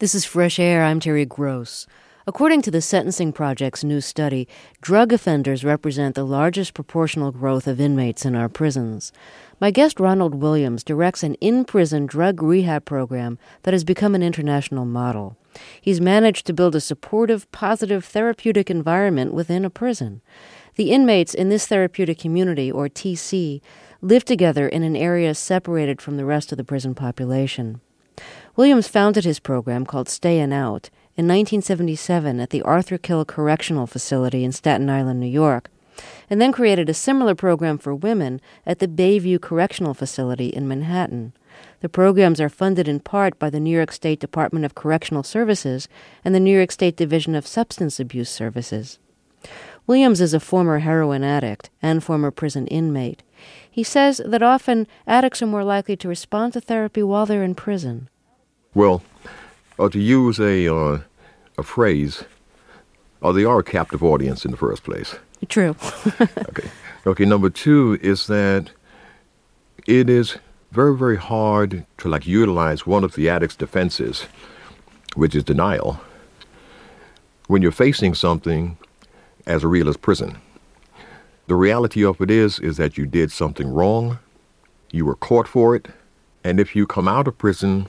This is Fresh Air. I'm Terry Gross. According to the Sentencing Project's new study, drug offenders represent the largest proportional growth of inmates in our prisons. My guest, Ronald Williams, directs an in-prison drug rehab program that has become an international model. He's managed to build a supportive, positive, therapeutic environment within a prison. The inmates in this therapeutic community, or TC, live together in an area separated from the rest of the prison population. Williams founded his program, called Stayin' Out, in 1977 at the Arthur Kill Correctional Facility in Staten Island, New York, and then created a similar program for women at the Bayview Correctional Facility in Manhattan. The programs are funded in part by the New York State Department of Correctional Services and the New York State Division of Substance Abuse Services. Williams is a former heroin addict and former prison inmate. He says that often addicts are more likely to respond to therapy while they're in prison. Well, to use a phrase, they are a captive audience in the first place. True. Okay. Number two is that it is very, very hard to utilize one of the addict's defenses, which is denial, when you're facing something as real as prison. The reality of it is that you did something wrong, you were caught for it, and if you come out of prison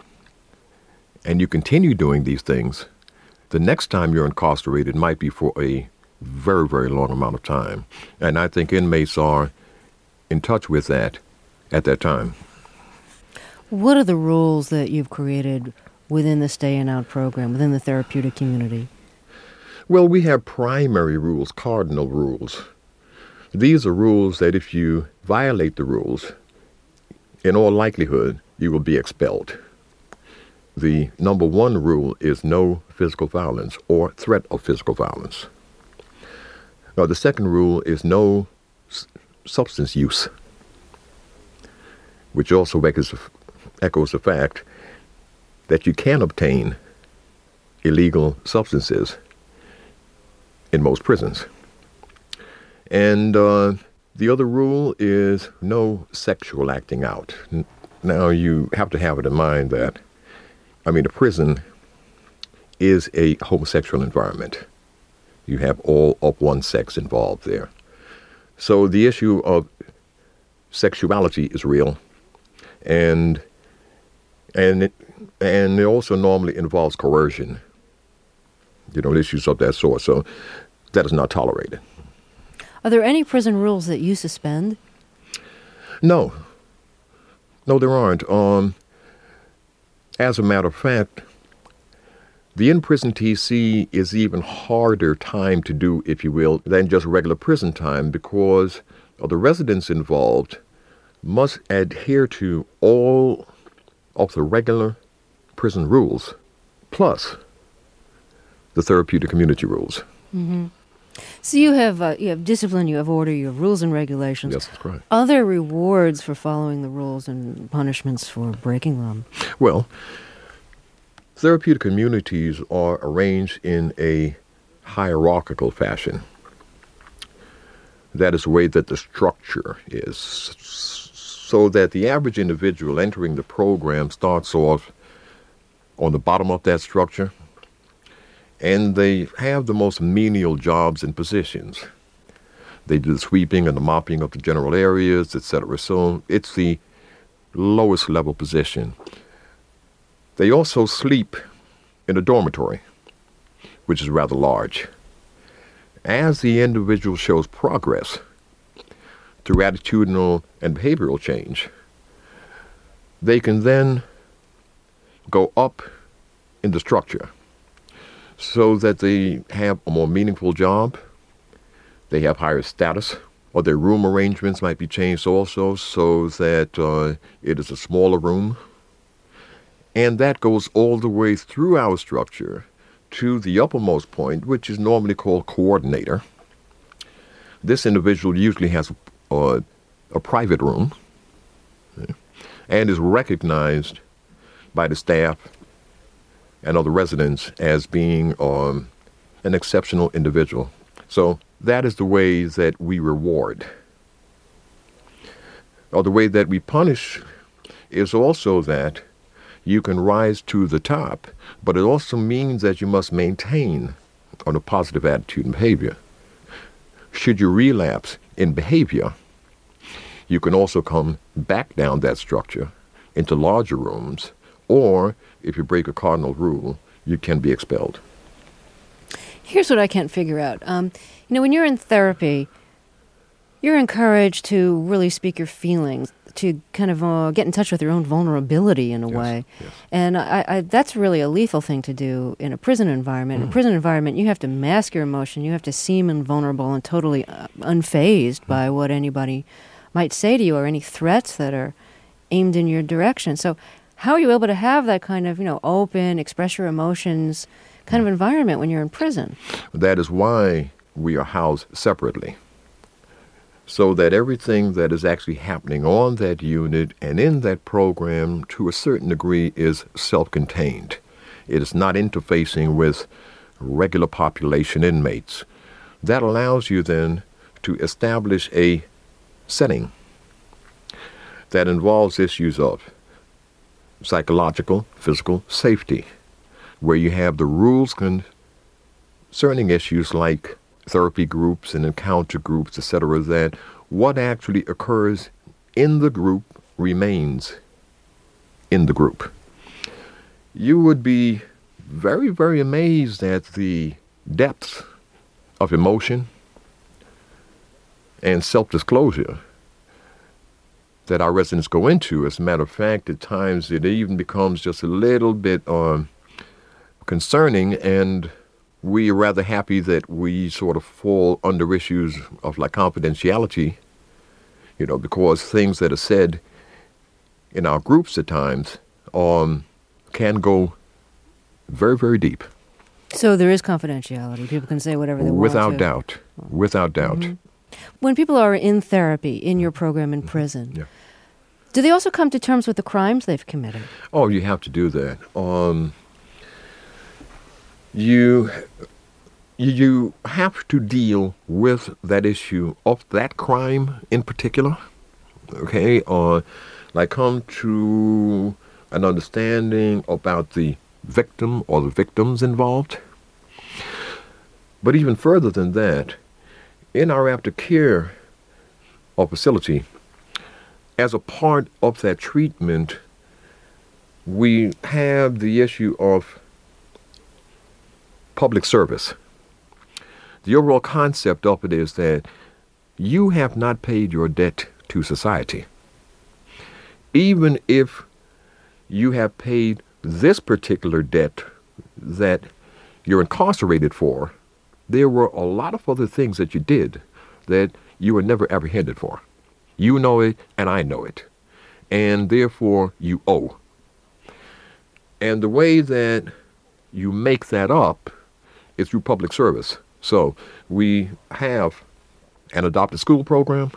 and you continue doing these things, the next time you're incarcerated might be for a very, very long amount of time. And I think inmates are in touch with that at that time. What are the rules that you've created within the Stayin' Out program, within the therapeutic community? Well, we have primary rules, cardinal rules. These are rules that if you violate the rules, in all likelihood, you will be expelled. The number one rule is no physical violence or threat of physical violence. Now, the second rule is no substance use, which also echoes the fact that you can obtain illegal substances in most prisons. And the other rule is no sexual acting out. Now, you have to have it in mind that a prison is a homosexual environment. You have all of one sex involved there. So the issue of sexuality is real, and it also normally involves coercion, issues of that sort. So that is not tolerated. Are there any prison rules that you suspend? No, there aren't. As a matter of fact, the in-prison TC is even harder time to do, if you will, than just regular prison time, because the residents involved must adhere to all of the regular prison rules, plus the therapeutic community rules. Mm-hmm. So you have discipline, you have order, you have rules and regulations. Yes, that's correct. Are there rewards for following the rules and punishments for breaking them? Well, therapeutic communities are arranged in a hierarchical fashion. That is the way that the structure is, so that the average individual entering the program starts off on the bottom of that structure, and they have the most menial jobs and positions. They do the sweeping and the mopping of the general areas, etc. So it's the lowest level position. They also sleep in a dormitory, which is rather large. As the individual shows progress through attitudinal and behavioral change, they can then go up in the structure so that they have a more meaningful job, they have higher status, or their room arrangements might be changed also so that it is a smaller room. And that goes all the way through our structure to the uppermost point, which is normally called coordinator. This individual usually has a private room and is recognized by the staff and other residents as being an exceptional individual. So that is the way that we reward. Or the way that we punish is also that you can rise to the top, but it also means that you must maintain on a positive attitude and behavior. Should you relapse in behavior, you can also come back down that structure into larger rooms, or if you break a cardinal rule, you can be expelled. Here's what I can't figure out. When you're in therapy, you're encouraged to really speak your feelings, to kind of get in touch with your own vulnerability in a way. Yes. And that's really a lethal thing to do in a prison environment. In a prison environment, you have to mask your emotion. You have to seem invulnerable and totally unfazed by what anybody might say to you or any threats that are aimed in your direction. So how are you able to have that kind of, open, express your emotions kind of environment when you're in prison? That is why we are housed separately, so that everything that is actually happening on that unit and in that program to a certain degree is self-contained. It is not interfacing with regular population inmates. That allows you then to establish a setting that involves issues of psychological, physical safety, where you have the rules concerning issues like therapy groups and encounter groups, etc., that what actually occurs in the group remains in the group. You would be very, very amazed at the depth of emotion and self-disclosure that our residents go into. As a matter of fact, at times it even becomes just a little bit concerning, and we are rather happy that we sort of fall under issues of like confidentiality, because things that are said in our groups at times can go very, very deep. So there is confidentiality. People can say whatever they want to. Without doubt. Mm-hmm. When people are in therapy, in your program in prison, do they also come to terms with the crimes they've committed? Oh, you have to do that. You have to deal with that issue of that crime in particular, okay? Like come to an understanding about the victim or the victims involved. But even further than that, in our aftercare facility, as a part of that treatment, we have the issue of public service. The overall concept of it is that you have not paid your debt to society. Even if you have paid this particular debt that you're incarcerated for, there were a lot of other things that you did that you were never apprehended for. You know it, and I know it. And therefore, you owe. And the way that you make that up is through public service. So we have an adopted school program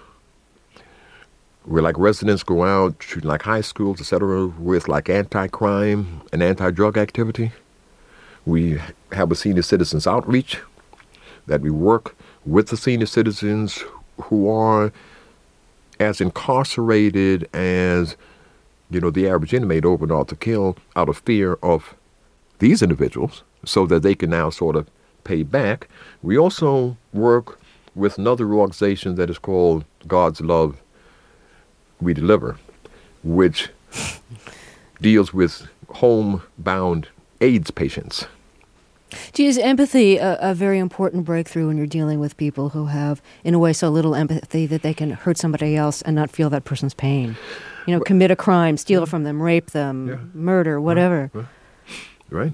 where like residents go out to like high schools, etc., with like anti-crime and anti-drug activity. We have a senior citizens outreach that we work with the senior citizens who are as incarcerated as, the average inmate open out to kill out of fear of these individuals so that they can now sort of pay back. We also work with another organization that is called God's Love We Deliver, which deals with homebound AIDS patients. Gee, is empathy a very important breakthrough when you're dealing with people who have, in a way, so little empathy that they can hurt somebody else and not feel that person's pain? Commit a crime, steal from them, rape them, murder, whatever. Right.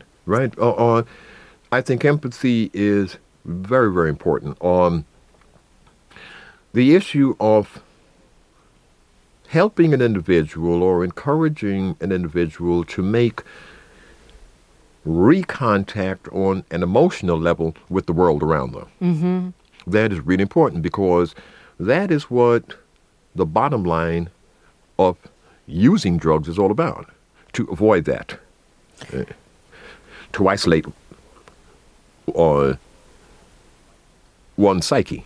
I think empathy is very, very important. The issue of helping an individual or encouraging an individual to make recontact on an emotional level with the world around them. Mm-hmm. That is really important, because that is what the bottom line of using drugs is all about, to avoid that, to isolate one's psyche.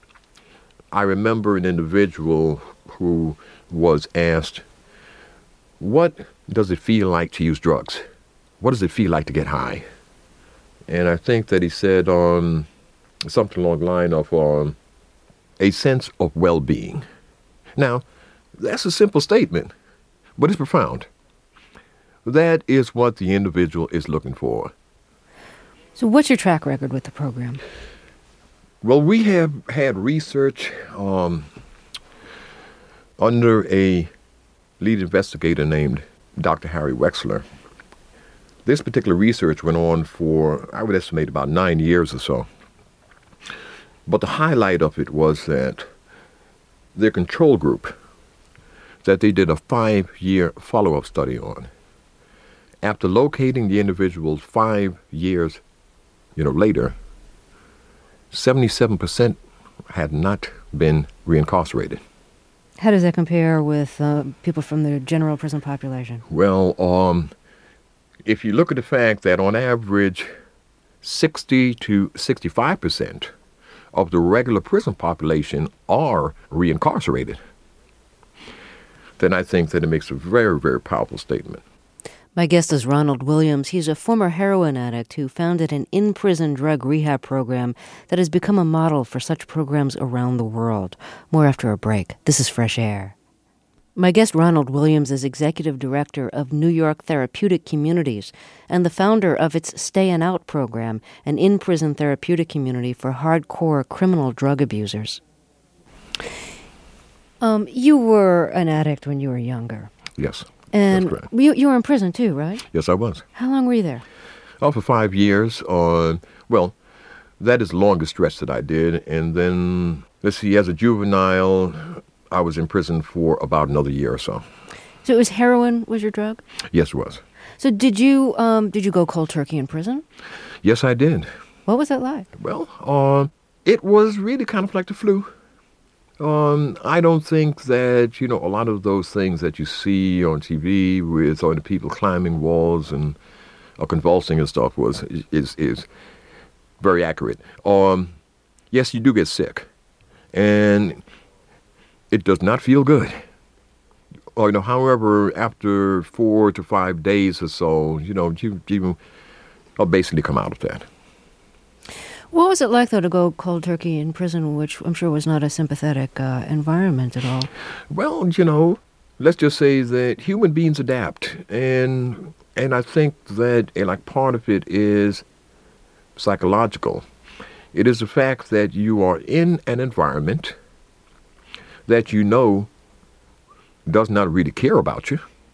I remember an individual who was asked, what does it feel like to use drugs? What does it feel like to get high? And I think that he said something along the line of a sense of well-being. Now, that's a simple statement, but it's profound. That is what the individual is looking for. So what's your track record with the program? Well, we have had research under a lead investigator named Dr. Harry Wexler. This particular research went on for, I would estimate, about 9 years or so. But the highlight of it was that their control group that they did a 5-year follow-up study on, after locating the individuals 5 years later, 77% had not been reincarcerated. How does that compare with people from the general prison population? Well, if you look at the fact that on average 60 to 65% of the regular prison population are reincarcerated, then I think that it makes a very, very powerful statement. My guest is Ronald Williams. He's a former heroin addict who founded an in-prison drug rehab program that has become a model for such programs around the world. More after a break. This is Fresh Air. My guest, Ronald Williams, is executive director of New York Therapeutic Communities and the founder of its Stayin' Out program, an in-prison therapeutic community for hardcore criminal drug abusers. You were an addict when you were younger. Yes. And you were in prison too, right? Yes, I was. How long were you there? Oh, for 5 years. Well, that is the longest stretch that I did. And then, let's see, as a juvenile, I was in prison for about another year or so. So it was heroin was your drug? Yes, it was. So did you go cold turkey in prison? Yes, I did. What was that like? Well, it was really kind of like the flu. I don't think that, a lot of those things that you see on TV with the people climbing walls and convulsing and stuff is very accurate. Yes, you do get sick, and it does not feel good. However, after 4 to 5 days or so, you basically come out of that. What was it like, though, to go cold turkey in prison, which I'm sure was not a sympathetic environment at all? Well, let's just say that human beings adapt. And I think that part of it is psychological. It is the fact that you are in an environment that does not really care about you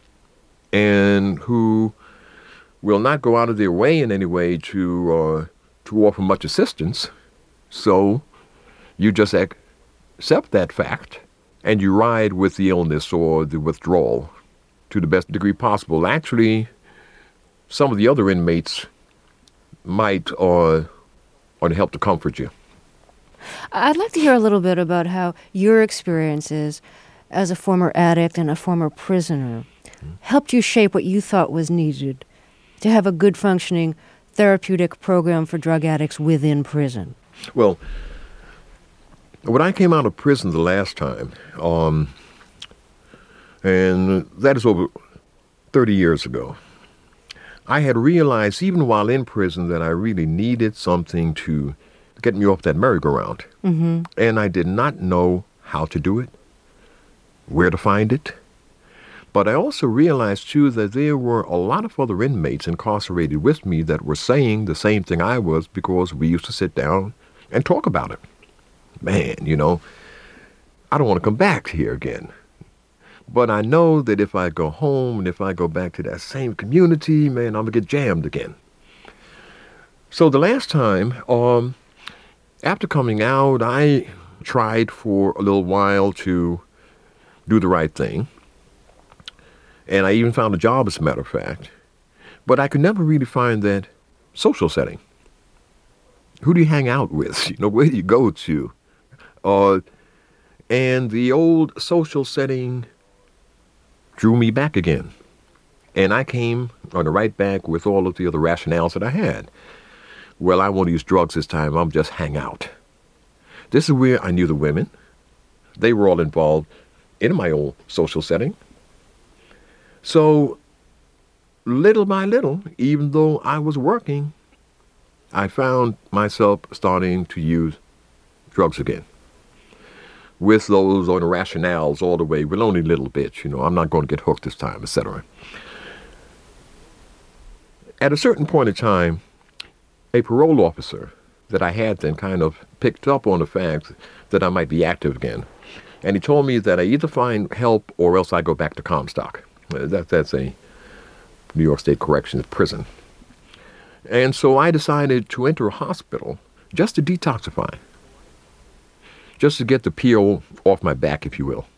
and who will not go out of their way in any way to offer much assistance. So you just accept that fact and you ride with the illness or the withdrawal to the best degree possible. Actually, some of the other inmates might help to comfort you. I'd like to hear a little bit about how your experiences as a former addict and a former prisoner helped you shape what you thought was needed to have a good functioning therapeutic program for drug addicts within prison. Well, when I came out of prison the last time, and that is over 30 years ago, I had realized even while in prison that I really needed something to get me off that merry-go-round. Mm-hmm. And I did not know how to do it, where to find it. But I also realized, too, that there were a lot of other inmates incarcerated with me that were saying the same thing I was because we used to sit down and talk about it. Man, I don't want to come back here again. But I know that if I go home and if I go back to that same community, man, I'm going to get jammed again. So the last time, after coming out, I tried for a little while to do the right thing. And I even found a job, as a matter of fact. But I could never really find that social setting. Who do you hang out with? Where do you go to? And the old social setting drew me back again. And I came on the right back with all of the other rationales that I had. Well, I won't use drugs this time. I'll just hang out. This is where I knew the women. They were all involved in my old social setting. So little by little, even though I was working, I found myself starting to use drugs again. With those on the rationales all the way, with only little bits, I'm not going to get hooked this time, etc. At a certain point in time, a parole officer that I had then kind of picked up on the fact that I might be active again. And he told me that I either find help or else I go back to Comstock. That's a New York State Corrections prison. And so I decided to enter a hospital just to detoxify, just to get the PO off my back, if you will.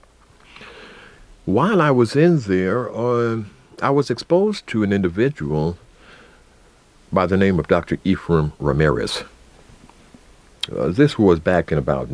While I was in there, I was exposed to an individual by the name of Dr. Ephraim Ramirez. This was back in about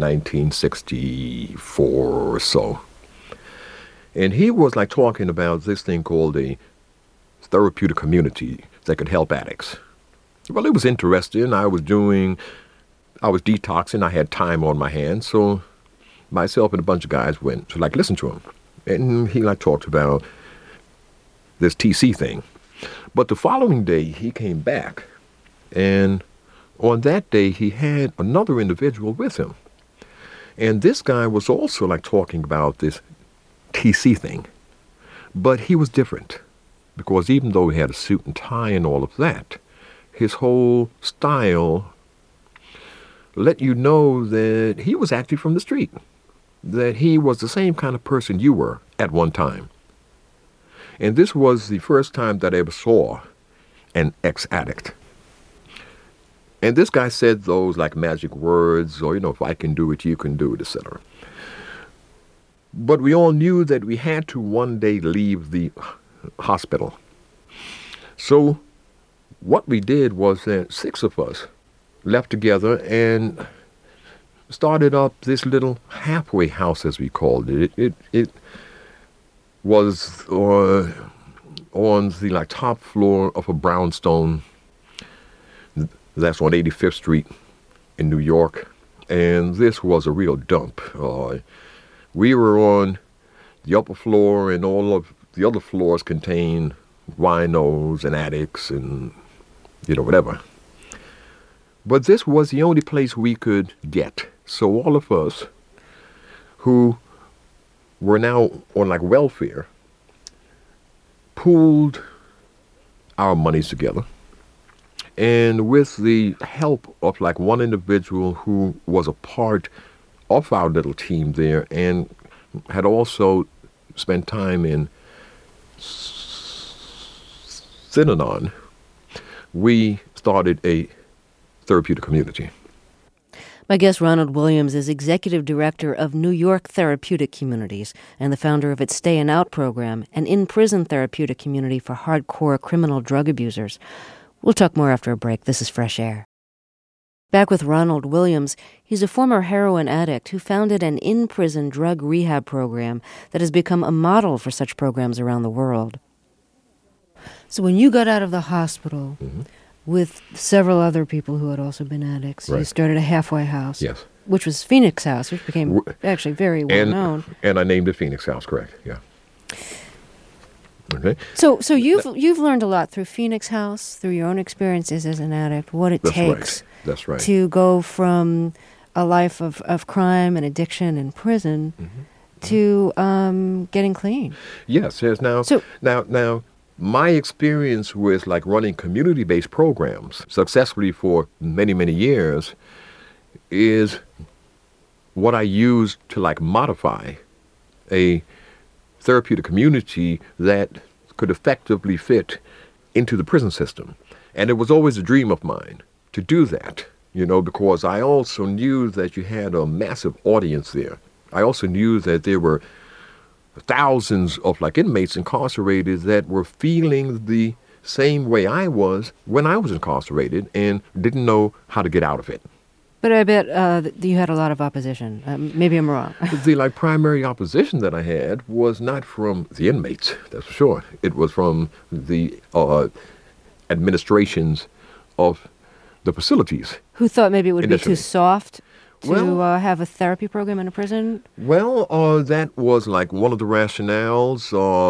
1964 or so. And he was like talking about this thing called a therapeutic community that could help addicts. Well, it was interesting. I was detoxing. I had time on my hands. So myself and a bunch of guys went to listen to him. And he talked about this TC thing. But the following day he came back, and on that day he had another individual with him. And this guy was also talking about this TC thing. But he was different, because even though he had a suit and tie and all of that, his whole style let you know that he was actually from the street, that he was the same kind of person you were at one time. And this was the first time that I ever saw an ex-addict. And this guy said those magic words, or, if I can do it, you can do it, etc. But we all knew that we had to one day leave the hospital. So what we did was that 6 of us left together and started up this little halfway house, as we called it. It was on the top floor of a brownstone that's on 85th Street in New York, and this was a real dump. We were on the upper floor, and all of the other floors contained winos and addicts and whatever. But this was the only place we could get. So all of us who were now on welfare pooled our monies together, and with the help of one individual who was a part of our little team there and had also spent time in Synanon, we started a therapeutic community. My guest, Ronald Williams, is Executive Director of New York Therapeutic Communities and the founder of its Stay and Out program, an in-prison therapeutic community for hardcore criminal drug abusers. We'll talk more after a break. This is Fresh Air. Back with Ronald Williams. He's a former heroin addict who founded an in-prison drug rehab program that has become a model for such programs around the world. So when you got out of the hospital, with several other people who had also been addicts, right, you started a halfway house. Yes. Which was Phoenix House, which became actually very well known. And I named it Phoenix House, correct? Yeah. Okay. So you've learned a lot through Phoenix House, through your own experiences as an addict, what it takes That's right. to go from a life of crime and addiction and prison to getting clean. Yes. Now, my experience with running community-based programs successfully for many, many years is what I used to modify a therapeutic community that could effectively fit into the prison system. And it was always a dream of mine to do that, because I also knew that you had a massive audience there. I also knew that there were thousands of inmates incarcerated that were feeling the same way I was when I was incarcerated and didn't know how to get out of it. But I bet you had a lot of opposition. Maybe I'm wrong. The primary opposition that I had was not from the inmates, that's for sure. It was from the administrations of the facilities. Who thought maybe it would be too soft? to have a therapy program in a prison? Well, that was like one of the rationales.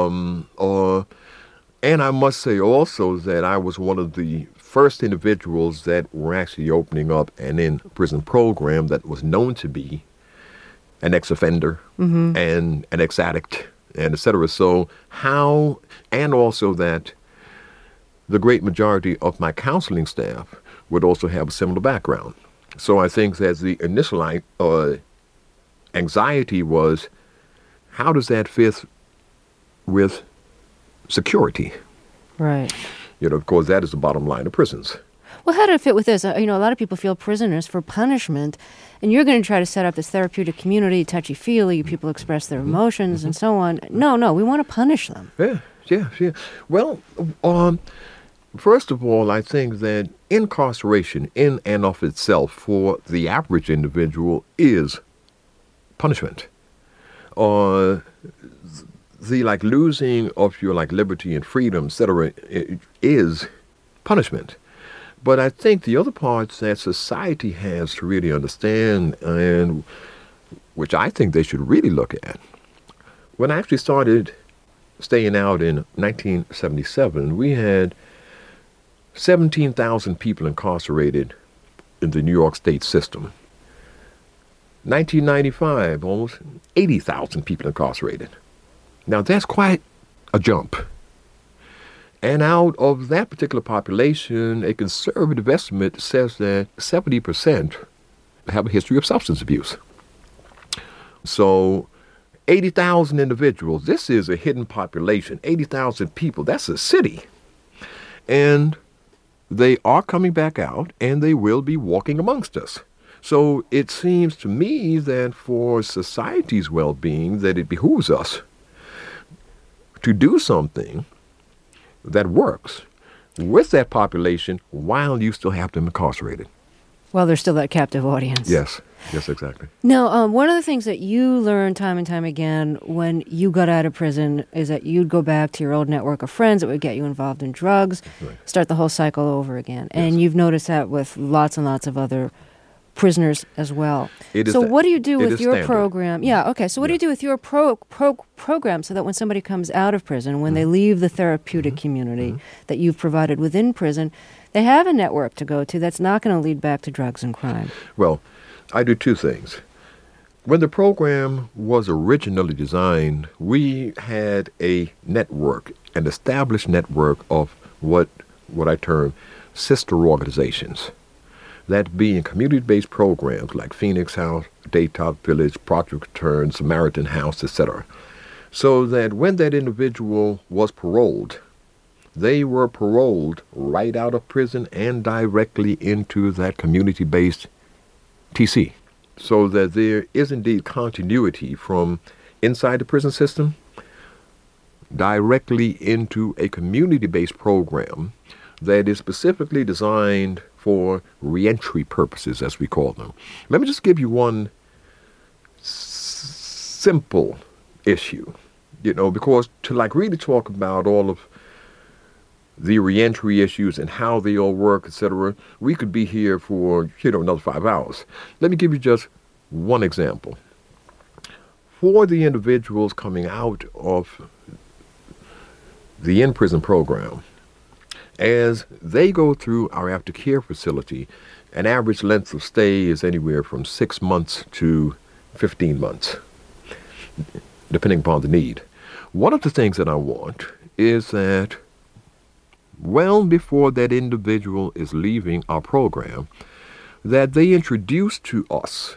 And I must say also that I was one of the first individuals that were actually opening up an in-prison program that was known to be an ex-offender and an ex-addict, and et cetera. So and also that the great majority of my counseling staff would also have a similar background. So I think that the initial anxiety was, how does that fit with security? Right. Of course, that is the bottom line of prisons. Well, how did it fit with this? A lot of people feel prisoners for punishment, and you're going to try to set up this therapeutic community, touchy-feely, people express their emotions and so on. No, we want to punish them. Yeah. Well, first of all, I think that incarceration in and of itself for the average individual is punishment. The losing of your liberty and freedom, etc., is punishment. But I think the other parts that society has to really understand, and which I think they should really look at. When I actually started staying out in 1977, we had 17,000 people incarcerated in the New York State system. 1995, almost 80,000 people incarcerated. Now, that's quite a jump. And out of that particular population, a conservative estimate says that 70% have a history of substance abuse. So 80,000 individuals, this is a hidden population. 80,000 people, that's a city. And they are coming back out, and they will be walking amongst us. So it seems to me that for society's well-being, that it behooves us to do something that works with that population while you still have them incarcerated. Well, there's still that captive audience. Yes, exactly. Now, one of the things that you learned time and time again when you got out of prison is that you'd go back to your old network of friends that would get you involved in drugs, start the whole cycle over again. And you've noticed that with lots and lots of other prisoners as well. So what do you do with your program? Yeah, okay. So what do you do with your program so that when somebody comes out of prison, when they leave the therapeutic community that you've provided within prison, they have a network to go to that's not going to lead back to drugs and crime? Well, I do two things. When the program was originally designed, we had a network, an established network of what I term sister organizations. That being community-based programs like Phoenix House, Daytop Village, Project Return, Samaritan House, etc. So that when that individual was paroled, they were paroled right out of prison and directly into that community-based TC. So that there is indeed continuity from inside the prison system directly into a community-based program that is specifically designed for reentry purposes, as we call them. Let me just give you one simple issue, because to really talk about all of the reentry issues and how they all work, etc., we could be here for, another 5 hours. Let me give you just one example. For the individuals coming out of the in-prison program, as they go through our aftercare facility, an average length of stay is anywhere from 6 months to 15 months, depending upon the need. One of the things that I want is that well before that individual is leaving our program, that they introduce to us,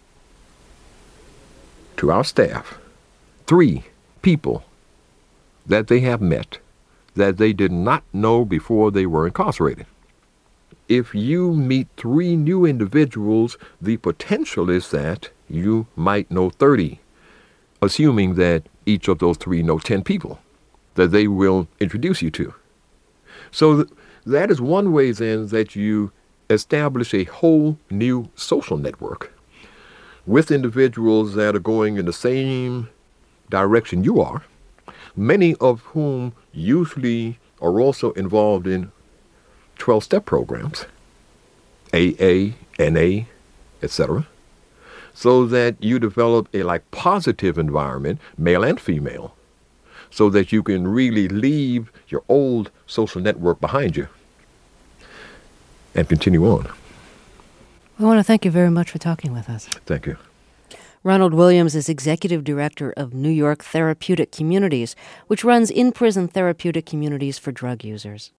to our staff, 3 people that they have met that they did not know before they were incarcerated. If you meet 3 new individuals, the potential is that you might know 30, assuming that each of those 3 know 10 people that they will introduce you to. So that is one way then that you establish a whole new social network with individuals that are going in the same direction you are, many of whom usually are also involved in 12-step programs, AA, NA, etc. so that you develop a positive environment, male and female, so that you can really leave your old social network behind you and continue on. I want to thank you very much for talking with us. Thank you. Ronald Williams is Executive Director of New York Therapeutic Communities, which runs in-prison therapeutic communities for drug users.